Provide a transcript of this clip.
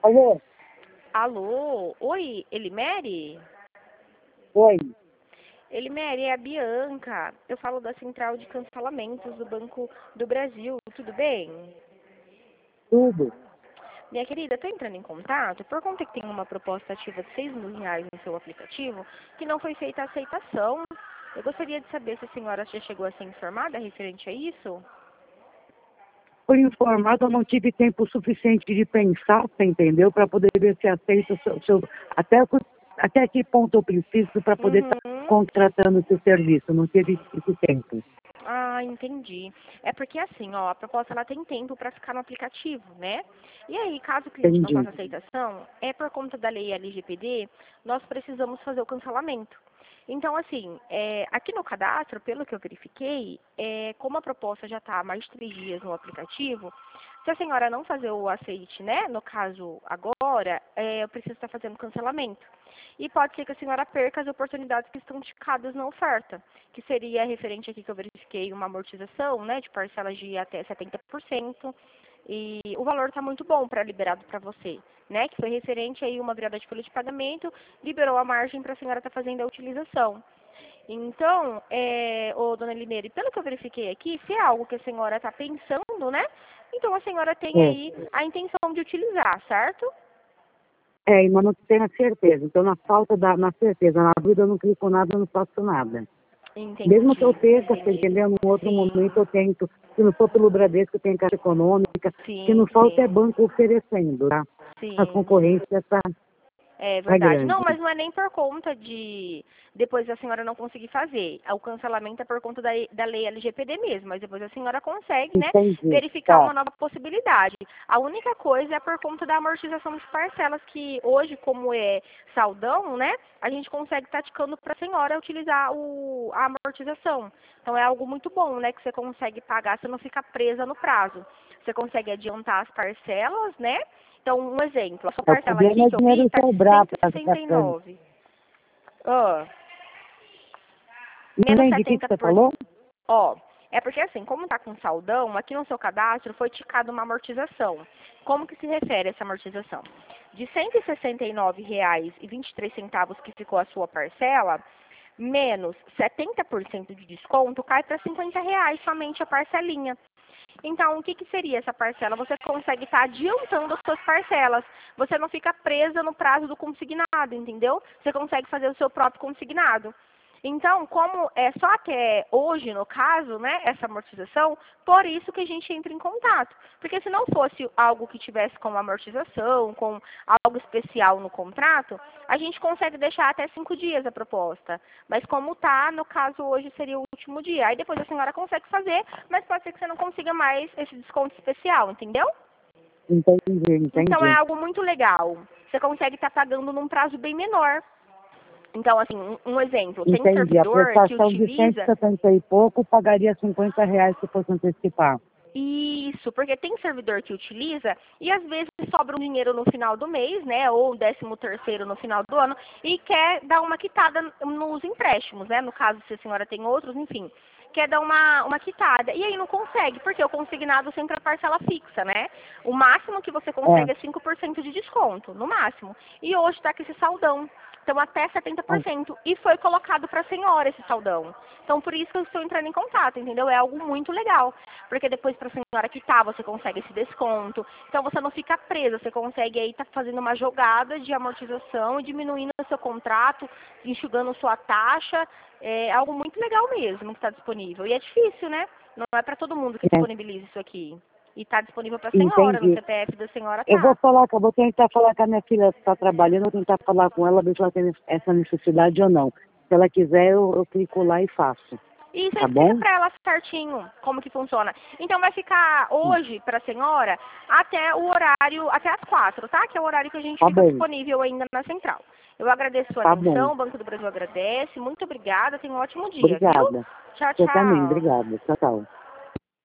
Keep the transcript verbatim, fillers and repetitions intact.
Alô? Alô? Oi, Elimere? Oi, Elimere, é a Bianca. Eu falo da Central de Cancelamentos do Banco do Brasil. Tudo bem? tudo. Minha querida, estou entrando em contato por conta que tem uma proposta ativa de seis mil reais no seu aplicativo que não foi feita a aceitação. Eu gostaria de saber se a senhora já chegou a ser informada referente a isso. Fui informado, eu não tive tempo suficiente de pensar, você entendeu? Para poder ver se aceita o seu, seu- até, o- até que ponto eu preciso para poder estar Uhum. contratando esse serviço. Não tive esse tempo. Ah, entendi. É porque assim, ó, a proposta ela tem tempo para ficar no aplicativo, né? E aí, caso o cliente não Entendi. faça aceitação, é por conta da lei L G P D, nós precisamos fazer o cancelamento. Então, assim, é, aqui no cadastro, pelo que eu verifiquei, é, como a proposta já está há mais de três dias no aplicativo, se a senhora não fazer o aceite, né, no caso agora, é, eu preciso estar fazendo cancelamento. E pode ser que a senhora perca as oportunidades que estão ticadas na oferta, que seria referente aqui que eu verifiquei uma amortização, né, de parcelas de até setenta por cento, e o valor está muito bom para liberado para você, né, que foi referente aí uma virada de folha de pagamento, liberou a margem para a senhora estar fazendo a utilização. Então, é, ô, dona Limeira, pelo que eu verifiquei aqui, se é algo que a senhora está pensando, né, então a senhora tem É, aí a intenção de utilizar, certo? é, mas não tenho a certeza. Então, na falta da na certeza, na dúvida, eu não clico nada, eu não faço nada. Mesmo que eu Entendi, perca, você entendi. entendeu? Num outro Sim, momento eu tento. Se não for pelo Bradesco, tem Caixa Econômica. O que sim, não falta é sim, banco oferecendo, tá? A sim. concorrência está É tá verdade. grande. Não, mas não é nem por conta de depois a senhora não conseguir fazer. O cancelamento é por conta da, da lei L G P D mesmo, mas depois a senhora consegue, né, Entendi. verificar Tá. uma nova possibilidade. A única coisa é por conta da amortização de parcelas, que hoje, como é saldão, né, a gente consegue taticando para a senhora utilizar o, a amortização. Então é algo muito bom, né, que você consegue pagar, você não fica presa no prazo. Você consegue adiantar as parcelas, né? Então, um exemplo, a sua É, o parcela problema aqui é que eu vi dinheiro está de sobrar cento e para sessenta e ficar. nove. Ó, Não menos entendi o que que setenta você por... falou? Ó, é porque assim, como está com saldão, aqui no seu cadastro foi ticado uma amortização. Como que se refere essa amortização? De cento e sessenta e nove reais e vinte e três centavos que ficou a sua parcela, menos setenta por cento de desconto, cai para cinquenta reais somente a parcelinha. Então, o que, que seria essa parcela? Você consegue estar adiantando as suas parcelas. Você não fica presa no prazo do consignado, entendeu? Você consegue fazer o seu próprio consignado. Então, como é só até hoje, no caso, né, essa amortização, por isso que a gente entra em contato. Porque se não fosse algo que tivesse com amortização, com algo especial no contrato, a gente consegue deixar até cinco dias a proposta. Mas como tá, no caso hoje seria o último dia. Aí depois a senhora consegue fazer, mas pode ser que você não consiga mais esse desconto especial, entendeu? Entendi, Então é entendi. algo muito legal. Você consegue estar pagando num prazo bem menor. Então, assim, um, um exemplo, tem Entendi. A servidor que prestação de cento e utiliza setenta e pouco pagaria cinquenta reais se fosse antecipar. isso, porque tem servidor que utiliza e às vezes sobra um dinheiro no final do mês, né, ou um décimo terceiro no final do ano e quer dar uma quitada nos empréstimos, né, no caso se a senhora tem outros, enfim, quer dar uma, uma quitada. E aí não consegue, porque o consignado sempre é parcela fixa, né? O máximo que você É. consegue é cinco por cento de desconto, no máximo. E hoje está com esse saldão. Então, até setenta por cento. E foi colocado para a senhora esse saldão. Então, por isso que eu estou entrando em contato, entendeu? É algo muito legal. Porque depois, para a senhora quitar, você consegue esse desconto. Então, você não fica presa. Você consegue aí estar tá fazendo uma jogada de amortização e diminuindo o seu contrato, enxugando sua taxa. É algo muito legal mesmo que está disponível. E é difícil, né? Não é para todo mundo que É. disponibiliza isso aqui. E está disponível para a senhora, no Entendi. C P F da senhora Eu vou tá. falar, com- eu vou tentar falar com a minha filha que está trabalhando, vou tentar falar com ela, ver se ela tem essa necessidade ou não. Se ela quiser, eu, eu clico lá e faço. Isso, Tá explica bom? para ela certinho como que funciona. Então vai ficar hoje para a senhora até o horário, até as quatro, tá? Que é o horário que a gente Tá fica bom, disponível ainda na central. Eu agradeço a sua tá bom. atenção, o Banco do Brasil agradece. Muito obrigada, tenha um ótimo dia, viu? Obrigada. Tchau, Você também, tchau. obrigada. Tchau, tchau.